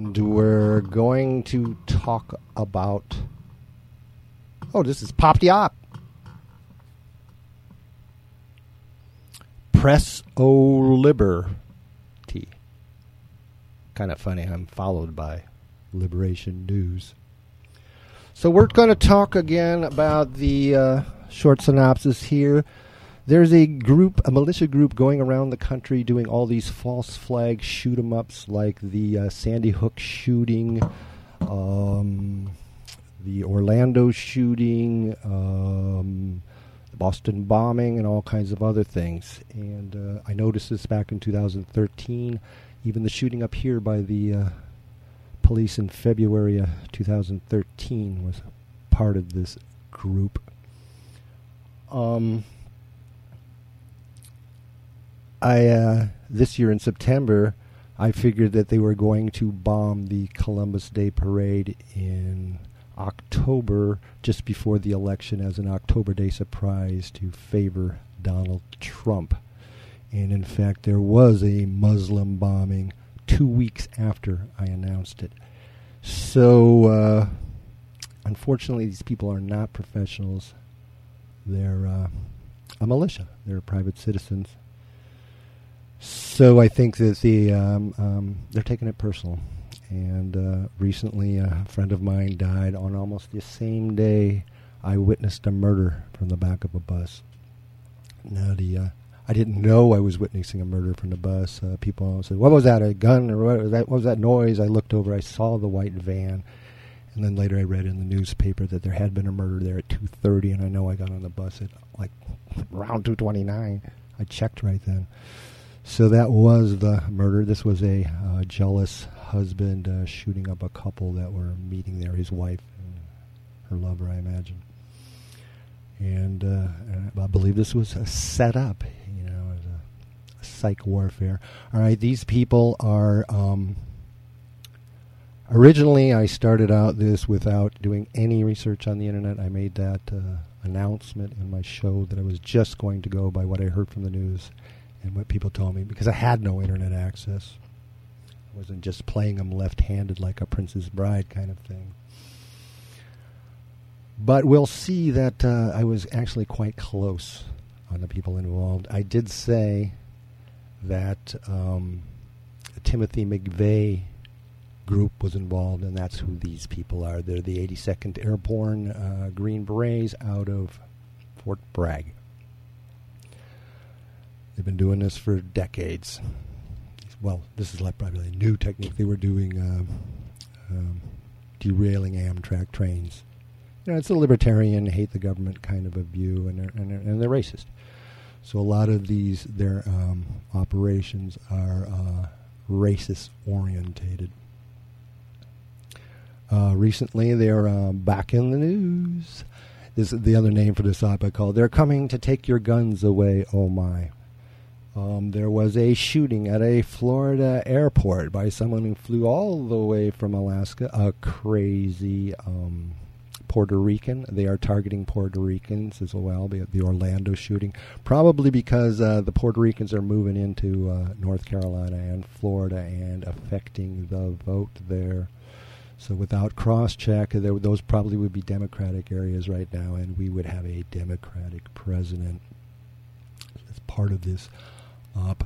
and we're going to talk about... Oh, this is Pop the Op. Press O Liberty. Kind of funny, I'm followed by Liberation News. So we're going to talk again about the short synopsis here. There's a militia group going around the country doing all these false flag shoot-em-ups like the Sandy Hook shooting, the Orlando shooting, the Boston bombing, and all kinds of other things. And I noticed this back in 2013. Even the shooting up here by the police in February 2013 was part of this group. This year in September, I figured that they were going to bomb the Columbus Day Parade in October, just before the election, as an October Day surprise to favor Donald Trump. And in fact, there was a Muslim bombing 2 weeks after I announced it. So, unfortunately, these people are not professionals. They're a militia. They're private citizens. So I think that they're taking it personal. And recently, a friend of mine died on almost the same day I witnessed a murder from the back of a bus. Now, I didn't know I was witnessing a murder from the bus. People said, "What was that? A gun? Or what was that noise?" I looked over. I saw the white van. And then later I read in the newspaper that there had been a murder there at 2:30, and I know I got on the bus at like around 2:29. I checked right then. So that was the murder. This was a jealous husband shooting up a couple that were meeting there, his wife and her lover, I imagine. And I believe this was a setup, as a psych warfare. All right, these people are... Originally, I started out this without doing any research on the internet. I made that announcement in my show that I was just going to go by what I heard from the news and what people told me, because I had no internet access. I wasn't just playing them left-handed like a Princess Bride kind of thing. But we'll see that I was actually quite close on the people involved. I did say that Timothy McVeigh group was involved, and that's who these people are. They're the 82nd Airborne Green Berets out of Fort Bragg. They've been doing this for decades. Well, this is like probably a new technique. They were doing derailing Amtrak trains. It's a libertarian, hate the government kind of a view, and they're racist. So a lot of their operations are racist orientated. Recently, they're back in the news. This is the other name for this op I call. They're coming to take your guns away, oh my. There was a shooting at a Florida airport by someone who flew all the way from Alaska, a crazy Puerto Rican. They are targeting Puerto Ricans as well, the Orlando shooting, probably because the Puerto Ricans are moving into North Carolina and Florida and affecting the vote there. So without cross-check, those probably would be Democratic areas right now, and we would have a Democratic president as part of this op.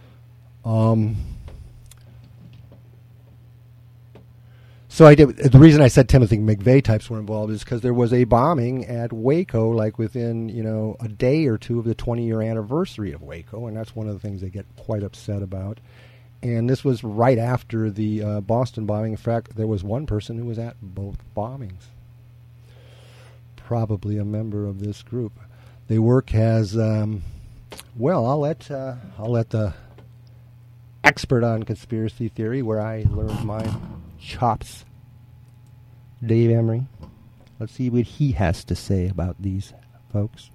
So the reason I said Timothy McVeigh types were involved is because there was a bombing at Waco, like within a day or two of the 20-year anniversary of Waco, and that's one of the things they get quite upset about. And this was right after the Boston bombing. In fact, there was one person who was at both bombings, probably a member of this group. They work as I'll let the expert on conspiracy theory, where I learned my chops, Dave Emery. Let's see what he has to say about these folks.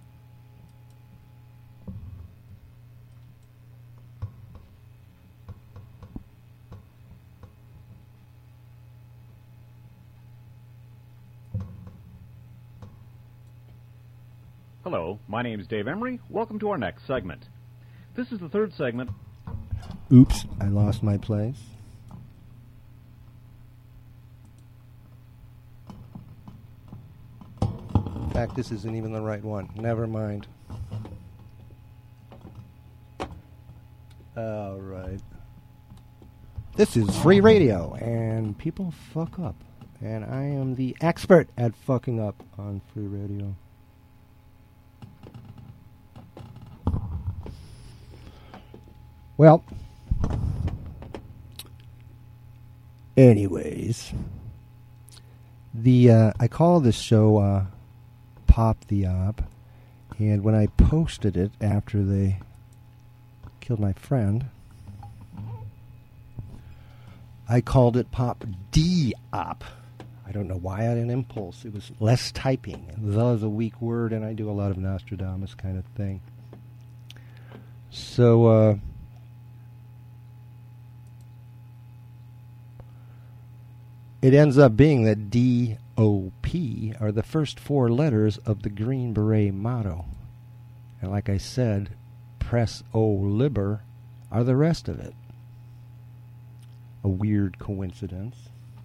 Hello, my name is Dave Emery. Welcome to our next segment. This is the third segment. Oops, I lost my place. fact, this isn't even the right one. Never mind. All right. This is free radio, and people fuck up. And I am the expert at fucking up on free radio. Well, anyways, I call this show Pop the Op, and when I posted it after they killed my friend, I called it Pop D-Op. I don't know why I had an impulse. It was less typing. The is a weak word, and I do a lot of Nostradamus kind of thing. So, it ends up being that D-O-P are the first four letters of the Green Beret motto. And like I said, Press O Liber are the rest of it. A weird coincidence.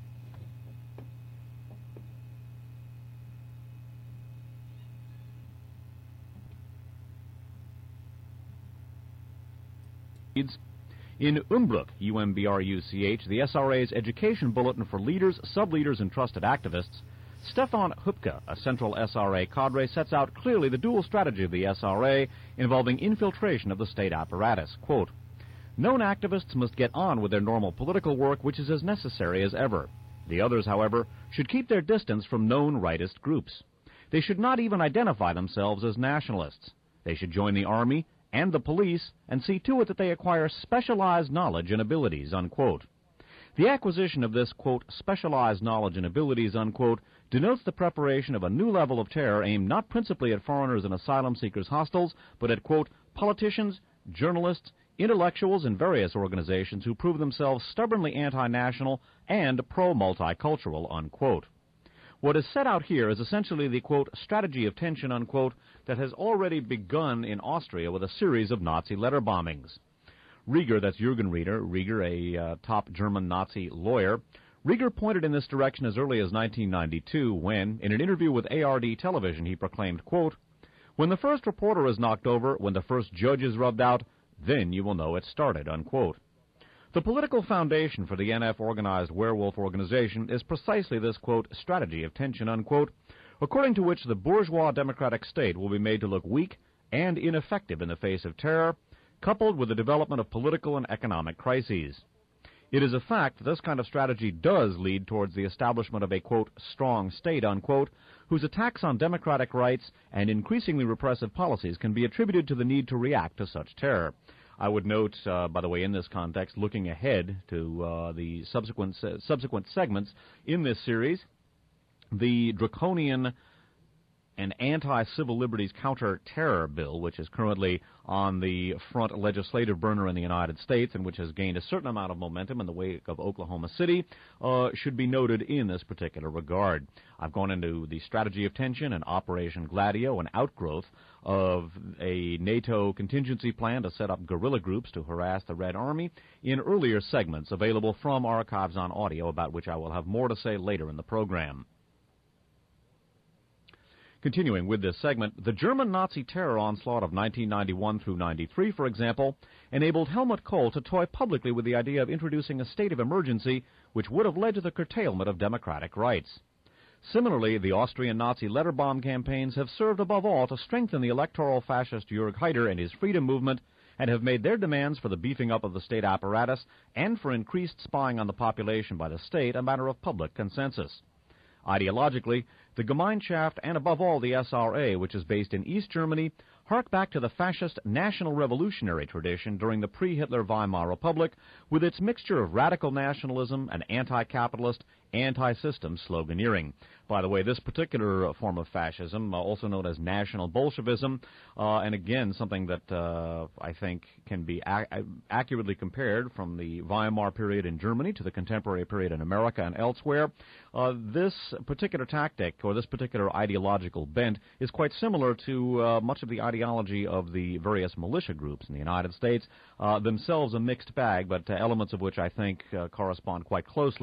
In Umbruch, UMBRUCH, the SRA's education bulletin for leaders, sub-leaders, and trusted activists, Stefan Hupke, a central SRA cadre, sets out clearly the dual strategy of the SRA involving infiltration of the state apparatus. Quote, known activists must get on with their normal political work, which is as necessary as ever. The others, however, should keep their distance from known rightist groups. They should not even identify themselves as nationalists. They should join the army and the police and see to it that they acquire specialized knowledge and abilities, unquote. The acquisition of this, quote, specialized knowledge and abilities, unquote, denotes the preparation of a new level of terror aimed not principally at foreigners and asylum seekers hostiles, but at, quote, politicians, journalists, intellectuals, and various organizations who prove themselves stubbornly anti-national and pro-multicultural, unquote. What is set out here is essentially the, quote, strategy of tension, unquote, that has already begun in Austria with a series of Nazi letter bombings. Rieger, that's Jürgen Rieger, a top German Nazi lawyer, Rieger pointed in this direction as early as 1992 when, in an interview with ARD television, he proclaimed, quote, when the first reporter is knocked over, when the first judge is rubbed out, then you will know it started, unquote. The political foundation for the NF organized werewolf organization is precisely this, quote, strategy of tension, unquote, according to which the bourgeois democratic state will be made to look weak and ineffective in the face of terror, coupled with the development of political and economic crises. It is a fact that this kind of strategy does lead towards the establishment of a, quote, strong state, unquote, whose attacks on democratic rights and increasingly repressive policies can be attributed to the need to react to such terror. I would note, by the way, in this context, looking ahead to the subsequent segments in this series, the draconian and anti-civil liberties counter-terror bill, which is currently on the front legislative burner in the United States and which has gained a certain amount of momentum in the wake of Oklahoma City, should be noted in this particular regard. I've gone into the strategy of tension and Operation Gladio, an outgrowth of a NATO contingency plan to set up guerrilla groups to harass the Red Army, in earlier segments available from Archives on Audio, about which I will have more to say later in the program. Continuing with this segment, the German Nazi terror onslaught of 1991 through 93, for example, enabled Helmut Kohl to toy publicly with the idea of introducing a state of emergency which would have led to the curtailment of democratic rights. Similarly, the Austrian Nazi letter bomb campaigns have served above all to strengthen the electoral fascist Jörg Haider and his freedom movement, and have made their demands for the beefing up of the state apparatus and for increased spying on the population by the state a matter of public consensus. Ideologically, the Gemeinschaft and above all the SRA, which is based in East Germany, hark back to the fascist national revolutionary tradition during the pre-Hitler Weimar Republic, with its mixture of radical nationalism and anti-capitalist, anti-system sloganeering. By the way, this particular form of fascism, also known as National Bolshevism, and again, something that I think can be accurately compared from the Weimar period in Germany to the contemporary period in America and elsewhere, this particular tactic, or this particular ideological bent, is quite similar to much of the ideology of the various militia groups in the United States, themselves a mixed bag, but elements of which I think correspond quite closely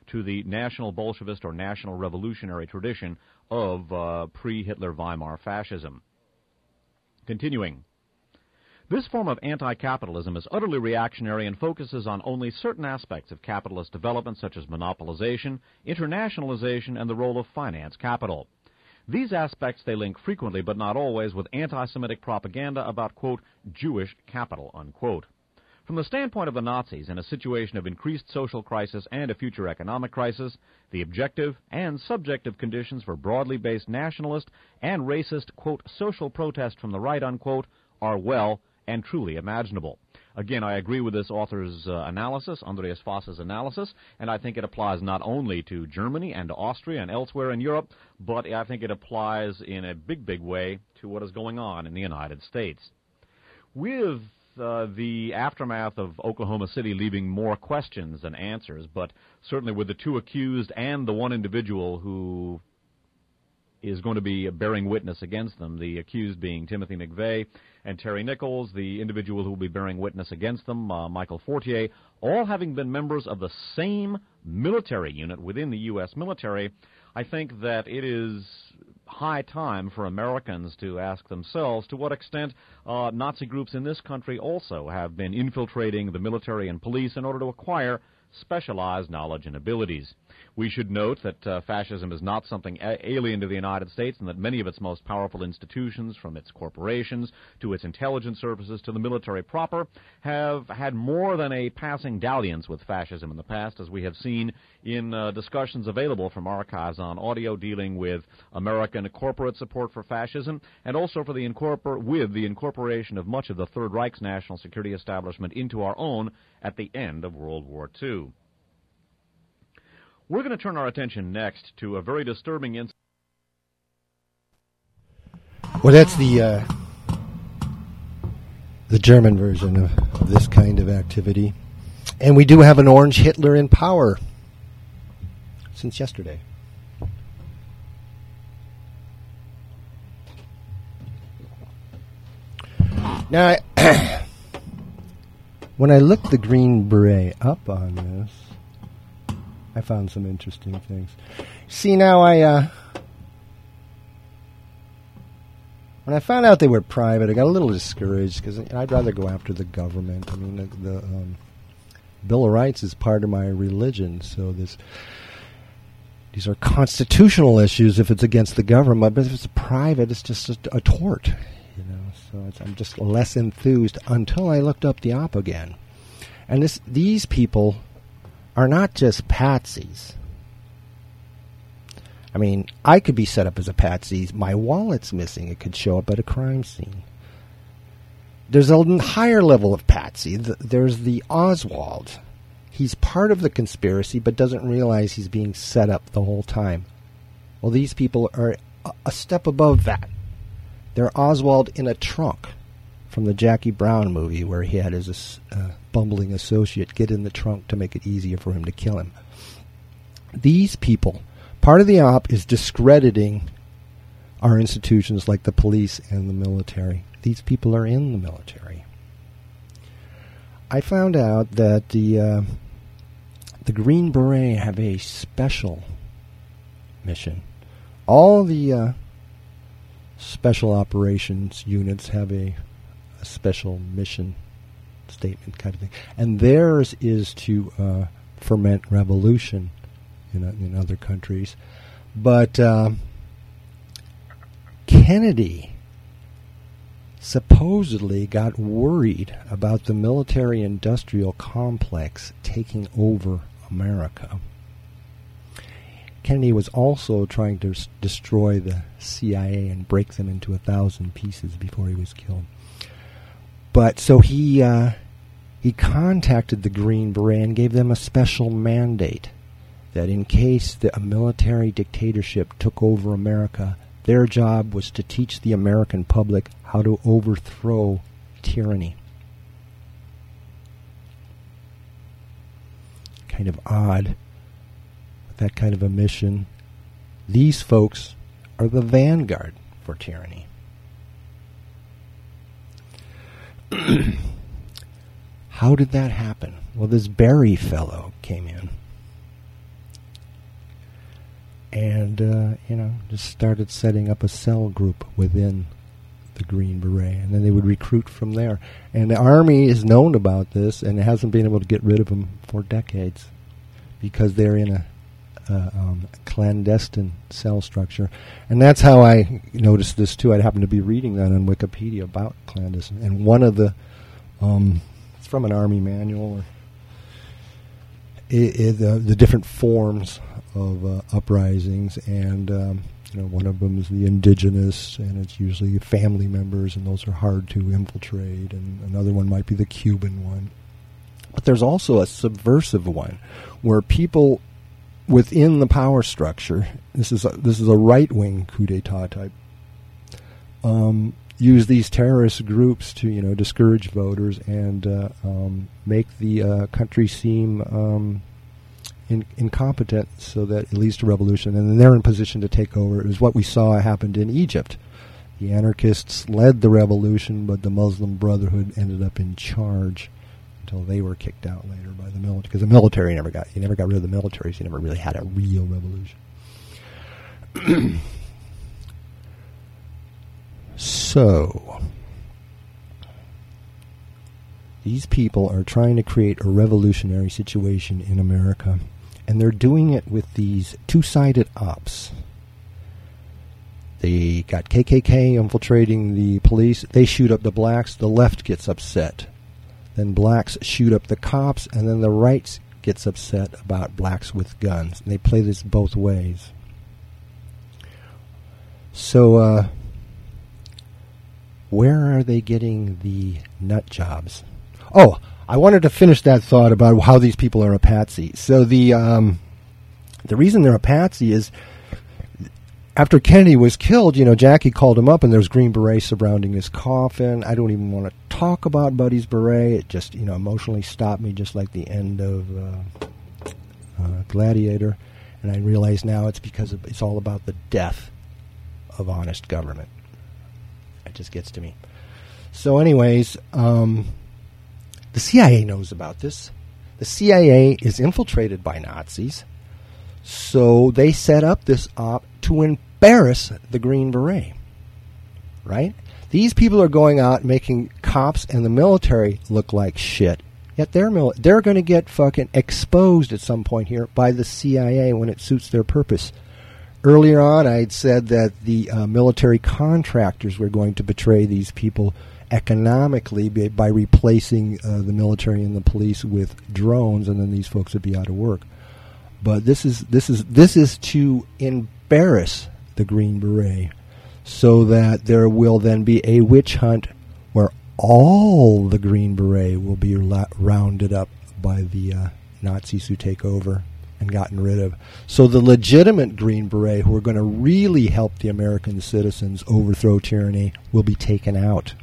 to the national Bolshevist or national revolutionary tradition of pre-Hitler Weimar fascism. Continuing. This form of anti-capitalism is utterly reactionary and focuses on only certain aspects of capitalist development, such as monopolization, internationalization, and the role of finance capital. These aspects they link frequently, but not always, with anti-Semitic propaganda about, quote, Jewish capital, unquote. From the standpoint of the Nazis, in a situation of increased social crisis and a future economic crisis, the objective and subjective conditions for broadly based nationalist and racist, quote, social protest from the right, unquote, are well and truly imaginable. Again, I agree with this author's analysis, Andreas Voss's analysis, and I think it applies not only to Germany and to Austria and elsewhere in Europe, but I think it applies in a big, big way to what is going on in the United States. With the aftermath of Oklahoma City leaving more questions than answers, but certainly with the two accused and the one individual who is going to be bearing witness against them, the accused being Timothy McVeigh and Terry Nichols, the individual who will be bearing witness against them, Michael Fortier, all having been members of the same military unit within the U.S. military, I think that it is high time for Americans to ask themselves to what extent Nazi groups in this country also have been infiltrating the military and police in order to acquire specialized knowledge and abilities. We should note that fascism is not something alien to the United States, and that many of its most powerful institutions, from its corporations to its intelligence services to the military proper, have had more than a passing dalliance with fascism in the past, as we have seen in discussions available from archives on audio dealing with American corporate support for fascism, and also for the incorporation of much of the Third Reich's national security establishment into our own at the end of World War II. We're going to turn our attention next to a very disturbing incident. Well, that's the German version of this kind of activity. And we do have an orange Hitler in power since yesterday. Now, when I looked the Green Beret up on this, I found some interesting things. See, now when I found out they were private, I got a little discouraged because I'd rather go after the government. I mean, the Bill of Rights is part of my religion, so these are constitutional issues if it's against the government, but if it's private, it's just a tort, you know. So I'm just less enthused until I looked up the op again, and these people are not just patsies. I mean, I could be set up as a patsy. My wallet's missing. It could show up at a crime scene. There's a higher level of patsy. There's the Oswald. He's part of the conspiracy, but doesn't realize he's being set up the whole time. Well, these people are a step above that. They're Oswald in a trunk from the Jackie Brown movie, where he had his bumbling associate get in the trunk to make it easier for him to kill him. These people, part of the op is discrediting our institutions like the police and the military. These people are in the military. I found out that the Green Beret have a special mission. All the special operations units have a special mission statement kind of thing. And theirs is to ferment revolution in other countries. But Kennedy supposedly got worried about the military-industrial complex taking over America. Kennedy was also trying to destroy the CIA and break them into 1,000 pieces before he was killed. But so he contacted the Green Beret and gave them a special mandate that in case a military dictatorship took over America, their job was to teach the American public how to overthrow tyranny. Kind of odd, with that kind of a mission. These folks are the vanguard for tyranny. How did that happen? Well, this Barry fellow came in. and just started setting up a cell group within the Green Beret, and then they would recruit from there. And the Army is known about this, and it hasn't been able to get rid of them for decades because they're in a clandestine cell structure. And that's how I noticed this too. I happened to be reading that on Wikipedia about clandestine, and one of the it's from an Army manual, or the different forms of uprisings, and one of them is the indigenous, and it's usually family members, and those are hard to infiltrate, and another one might be the Cuban one. But there's also a subversive one where people within the power structure, this is a right-wing coup d'etat type, use these terrorist groups to discourage voters and make the country seem incompetent, so that it leads to revolution, and then they're in position to take over. It was what we saw happened in Egypt. The anarchists led the revolution, but the Muslim Brotherhood ended up in charge until they were kicked out later by the military, because the military never got rid of the military, so you never really had a real revolution. So these people are trying to create a revolutionary situation in America, and they're doing it with these two-sided ops. They got KKK infiltrating the police. They shoot up the blacks. The left gets upset. Then blacks shoot up the cops, and then the right gets upset about blacks with guns. And they play this both ways. So, where are they getting the nut jobs? Oh, I wanted to finish that thought about how these people are a patsy. So the reason they're a patsy is after Kennedy was killed, Jackie called him up, and there's Green Berets surrounding his coffin. I don't even want to talk about Buddy's beret. It just, emotionally stopped me, just like the end of Gladiator. And I realize now it's because it's all about the death of honest government. It just gets to me. So anyways, the CIA knows about this. The CIA is infiltrated by Nazis, so they set up this op to embarrass the Green Beret, right? These people are going out making cops and the military look like shit, yet they're going to get fucking exposed at some point here by the CIA when it suits their purpose. Earlier on, I had said that the military contractors were going to betray these people economically by replacing the military and the police with drones, and then these folks would be out of work. But this is to embarrass the Green Beret, so that there will then be a witch hunt where all the Green Beret will be rounded up by the Nazis who take over and gotten rid of. So the legitimate Green Beret, who are going to really help the American citizens overthrow tyranny, will be taken out.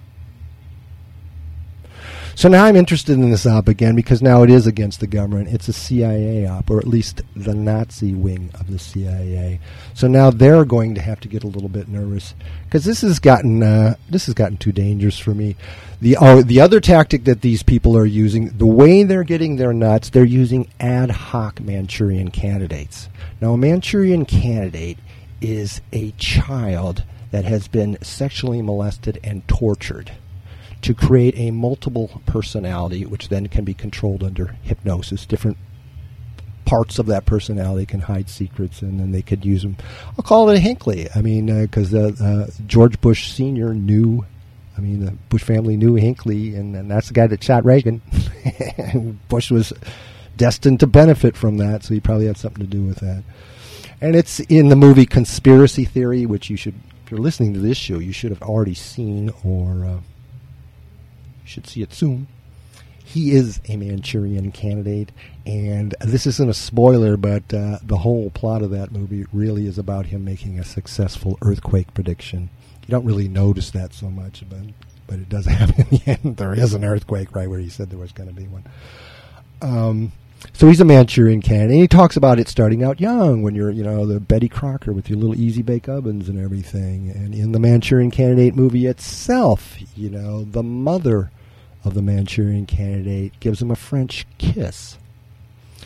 So now I'm interested in this op again, because now it is against the government. It's a CIA op, or at least the Nazi wing of the CIA. So now they're going to have to get a little bit nervous, because this has gotten too dangerous for me. The other tactic that these people are using, the way they're getting their nuts, they're using ad hoc Manchurian candidates. Now, a Manchurian candidate is a child that has been sexually molested and tortured to create a multiple personality, which then can be controlled under hypnosis. Different parts of that personality can hide secrets, and then they could use them. I'll call it a Hinckley. I mean, because George Bush Sr. knew, the Bush family knew Hinckley, and that's the guy that shot Reagan. Bush was destined to benefit from that, so he probably had something to do with that. And it's in the movie Conspiracy Theory, which you should, if you're listening to this show, you should have already seen, or should see it soon. He is a Manchurian candidate, and this isn't a spoiler, but the whole plot of that movie really is about him making a successful earthquake prediction. You don't really notice that so much, but it does happen in the end. There is an earthquake right where he said there was going to be one. So he's a Manchurian candidate, and he talks about it starting out young, when you're, the Betty Crocker with your little easy bake ovens and everything. And in the Manchurian Candidate movie itself, the mother of the Manchurian Candidate gives him a French kiss.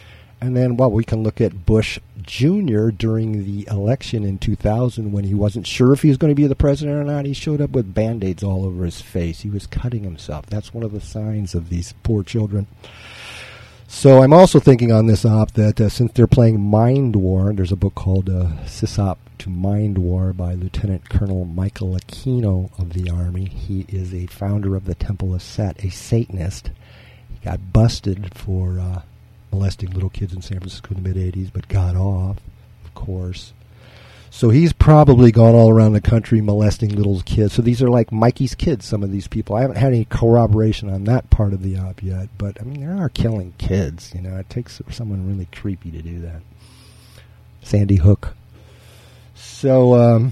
And then, well, we can look at Bush Jr. during the election in 2000 when he wasn't sure if he was going to be the president or not. He showed up with Band-Aids all over his face. He was cutting himself. That's one of the signs of these poor children. So I'm also thinking on this op that since they're playing Mind War, there's a book called Sysop to Mind War by Lieutenant Colonel Michael Aquino of the Army. He is a founder of the Temple of Set, a Satanist. He got busted for molesting little kids in San Francisco in the mid-'80s, but got off, of course. So he's probably gone all around the country molesting little kids. So these are like Mikey's kids, some of these people. I haven't had any corroboration on that part of the op yet, but, I mean, they are killing kids. You know, it takes someone really creepy to do that. Sandy Hook. So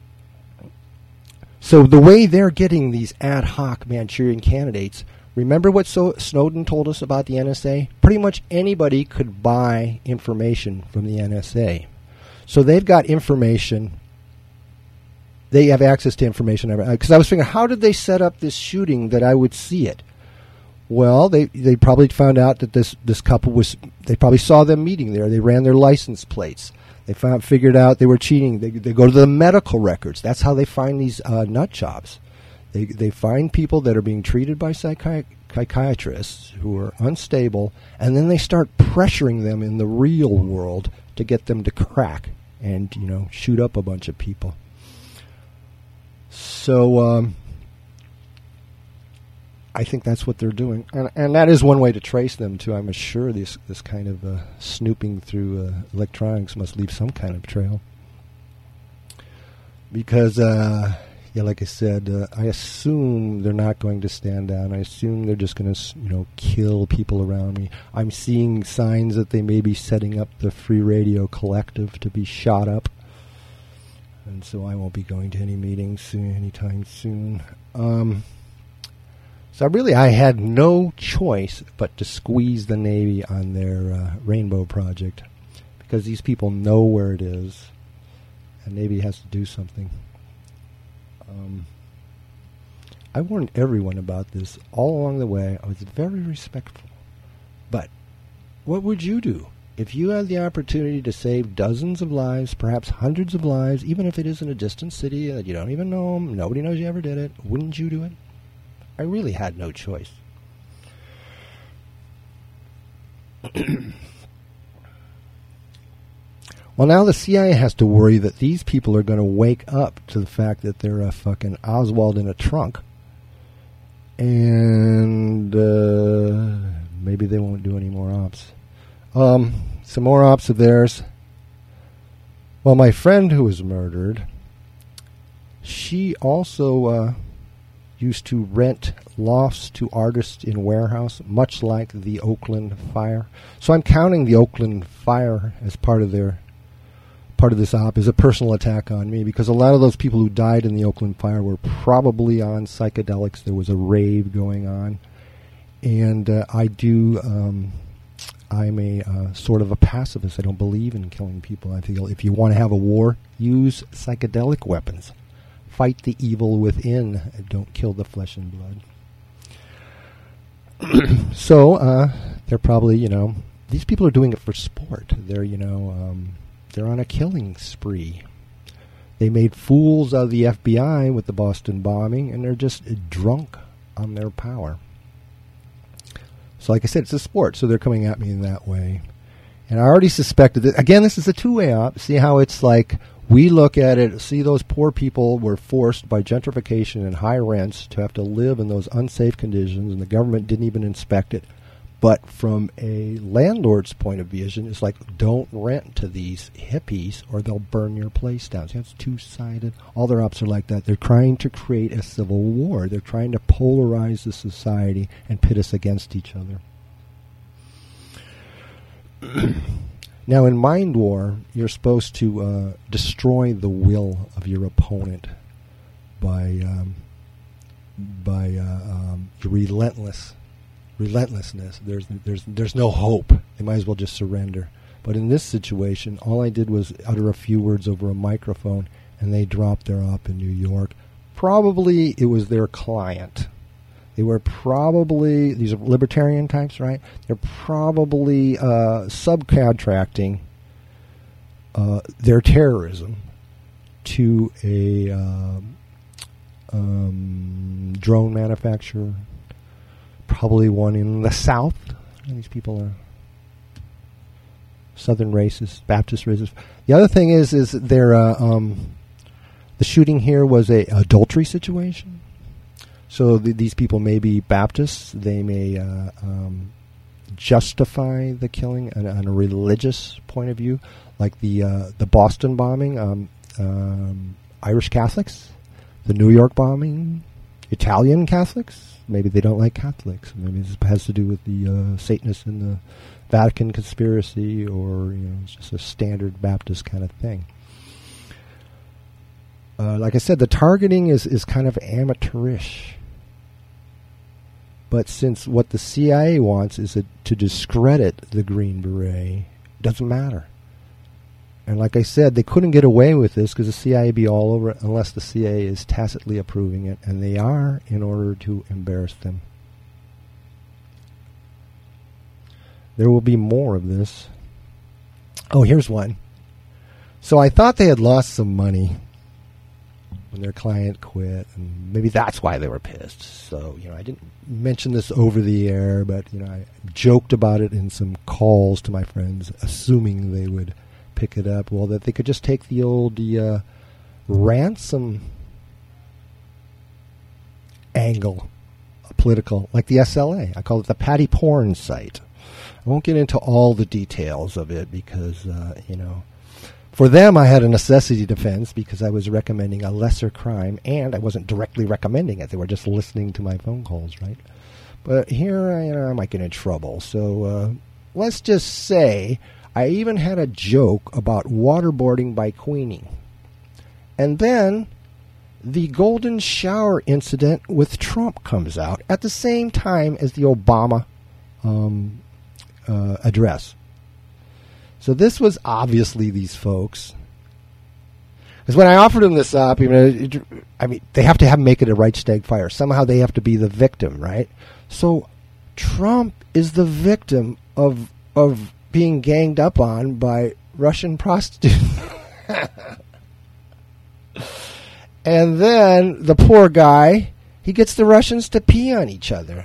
the way they're getting these ad hoc Manchurian candidates, remember what Snowden told us about the NSA? Pretty much anybody could buy information from the NSA. So they've got information. They have access to information. Because I was thinking, how did they set up this shooting that I would see it? Well, they probably found out that this couple was, they probably saw them meeting there. They ran their license plates. They figured out they were cheating. They go to the medical records. That's how they find these nut jobs. They find people that are being treated by psychiatrists who are unstable, and then they start pressuring them in the real world to get them to crack and, you know, shoot up a bunch of people. So I think that's what they're doing. And that is one way to trace them, too. I'm sure this kind of snooping through electronics must leave some kind of trail. Because, yeah, like I said, I assume they're not going to stand down. I assume they're just going to, you know, kill people around me. I'm seeing signs that they may be setting up the Free Radio Collective to be shot up. And so I won't be going to any meetings anytime soon. So really I had no choice but to squeeze the Navy on their Rainbow Project. Because these people know where it is. And Navy has to do something. I warned everyone about this all along the way. I was very respectful. But what would you do if you had the opportunity to save dozens of lives, perhaps hundreds of lives, even if it is in a distant city that you don't even know them, nobody knows you ever did it? Wouldn't you do it? I really had no choice. Well, now the CIA has to worry that these people are going to wake up to the fact that they're a fucking Oswald in a trunk. And maybe they won't do any more ops. Some more ops of theirs. Well, my friend who was murdered, she also used to rent lofts to artists in warehouse, much like the Oakland fire. So I'm counting the Oakland fire as part of this op is a personal attack on me, because a lot of those people who died in the Oakland fire were probably on psychedelics. There was a rave going on. And I'm a sort of a pacifist. I don't believe in killing people. I feel if you want to have a war, use psychedelic weapons. Fight the evil within. Don't kill the flesh and blood. So they're probably, you know, these people are doing it for sport. They're, you know, they're on a killing spree. They made fools out of the FBI with the Boston bombing, and they're just drunk on their power. So like I said, it's a sport, so they're coming at me in that way. And I already suspected that. Again, this is a two-way op. See how it's like we look at it, see those poor people were forced by gentrification and high rents to have to live in those unsafe conditions, and the government didn't even inspect it. But from a landlord's point of vision, it's like, don't rent to these hippies or they'll burn your place down. So it's two-sided. All their ops are like that. They're trying to create a civil war. They're trying to polarize the society and pit us against each other. Now, in Mind War, you're supposed to destroy the will of your opponent by relentlessness. There's no hope. They might as well just surrender. But in this situation, all I did was utter a few words over a microphone, and they dropped their op in New York. Probably it was their client. They were probably, these are libertarian types, right? They're probably subcontracting their terrorism to a drone manufacturer, probably one in the South. And these people are Southern racists, Baptist racists. The other thing is they're the shooting here was a adultery situation. So these people may be Baptists. They may justify the killing on a religious point of view, like the Boston bombing, Irish Catholics, the New York bombing, Italian Catholics. Maybe they don't like Catholics. Maybe this has to do with the Satanists and the Vatican conspiracy, or it's just a standard Baptist kind of thing. Like I said, the targeting is kind of amateurish. But since what the CIA wants is to discredit the Green Beret, it doesn't matter. And like I said, they couldn't get away with this because the CIA would be all over it unless the CIA is tacitly approving it, and they are, in order to embarrass them. There will be more of this. Oh, here's one. So I thought they had lost some money when their client quit, and maybe that's why they were pissed. So, I didn't mention this over the air, but, I joked about it in some calls to my friends, assuming they would pick it up. Well, that they could just take the old ransom angle, political, like the SLA. I call it the Patty Porn site. I won't get into all the details of it because, for them, I had a necessity defense because I was recommending a lesser crime, and I wasn't directly recommending it. They were just listening to my phone calls, right? But here, I might get in trouble. So let's just say I even had a joke about waterboarding by Queenie. And then the golden shower incident with Trump comes out at the same time as the Obama address. So this was obviously these folks. Because when I offered them this up, they have to make it a Reichstag fire. Somehow they have to be the victim, right? So Trump is the victim of being ganged up on by Russian prostitutes. And then the poor guy, he gets the Russians to pee on each other.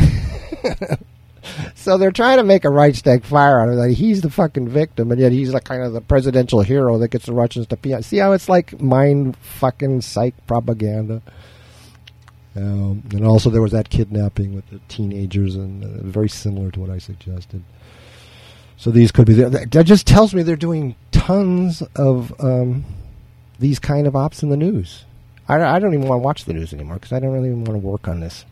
So they're trying to make a Reichstag fire out of it. He's the fucking victim, and yet he's like kind of the presidential hero that gets the Russians to pee on. See how it's like mind fucking psych propaganda? And also there was that kidnapping with the teenagers, and very similar to what I suggested. So these could be that just tells me they're doing tons of these kind of ops in the news. I don't even want to watch the news anymore because I don't really even want to work on this.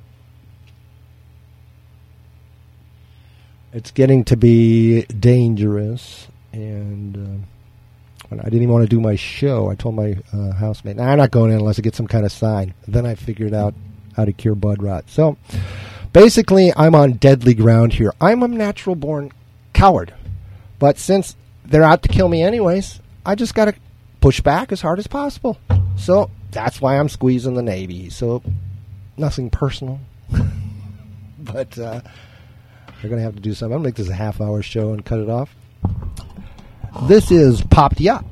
It's getting to be dangerous, and when I didn't even want to do my show, I told my housemate, I'm not going in unless I get some kind of sign. Then I figured out how to cure bud rot. So basically, I'm on deadly ground here. I'm a natural-born coward. But since they're out to kill me anyways, I just got to push back as hard as possible. So that's why I'm squeezing the Navy. So nothing personal. But they're going to have to do something. I'm going to make this a half-hour show and cut it off. This is Popped Ya.